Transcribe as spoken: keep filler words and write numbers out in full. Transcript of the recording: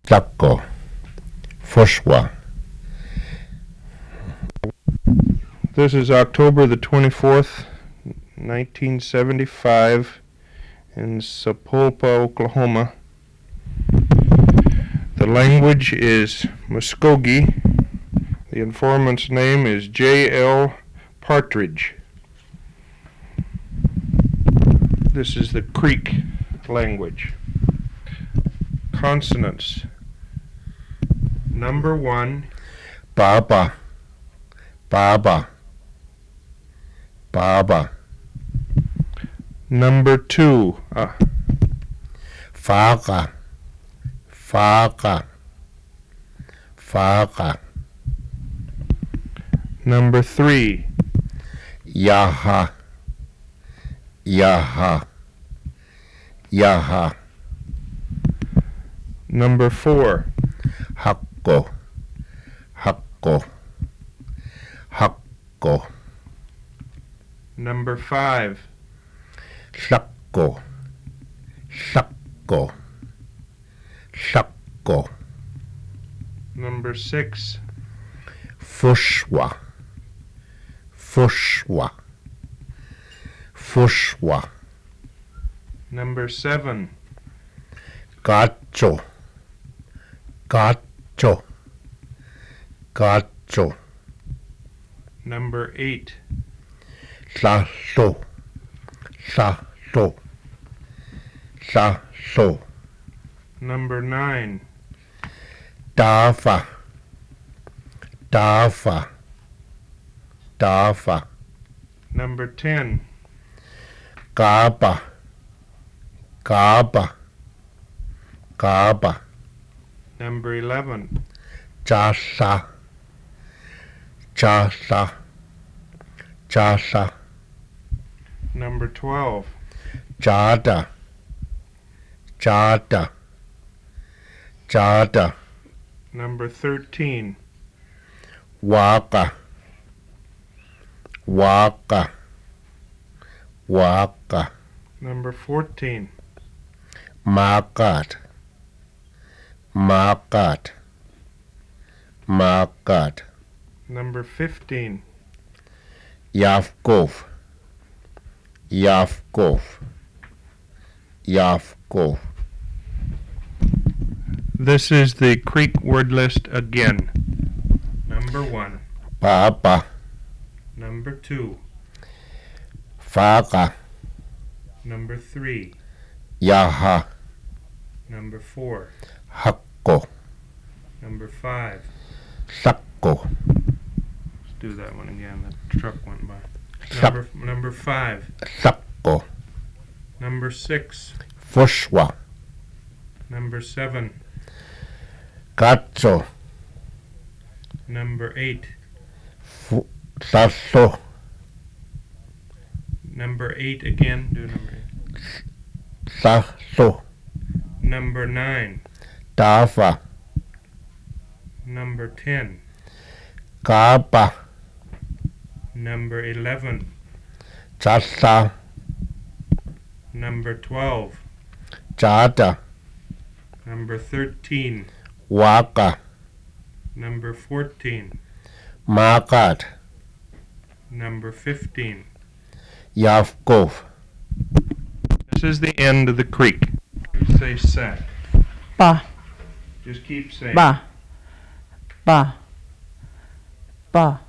Tlako, Foshwa. This is October the twenty-fourth, nineteen seventy-five, in Sapulpa, Oklahoma. The language is Muskogee. The informant's name is J L Partridge. This is the Creek language. Consonants. Number one, Baba, Baba, Baba. number two, uh, Faga, Faga, Faga. number three, Yaha, Yaha, Yaha. number four, Hakko, Hakko, Hakko. number five, Shakko, Shakko, Shakko. number six, Fushwa, Fushwa, Fushwa. number seven, Gacho, Gacho, Gacho. number eight, Saso, Saso, Saso. number nine, Dafa, Dafa, Dafa. number ten, Gaba, Gaba, Gaba. number eleven, Jasa, Jasa, Jasa. number twelve, Jada, Jada, Jada. number thirteen, Waka, Waka, Waka. number fourteen, Makat, Makat, Makat. number fifteen, Yavkov, Yavkov, Yavkov. This is the Creek word list again. Number one, Baba, number two, Faga, number three, Yaha, number four, Hakko, number five. Sakko, Let's do that one again. The truck went by. Sak- Number, number five, Sakko, number six, Fushwa, number seven, Gacho, number eight, Fu- Saso, number eight again. Do number eight. Saso, Number nine, Dafa, number ten, Gaba, number eleven, Jasa, number twelve, Jada, number thirteen, Waka, number fourteen, Makat, number fifteen. Yavkov. This is the end of the creek. Say set. Ba, Just keep saying. ba, ba, ba.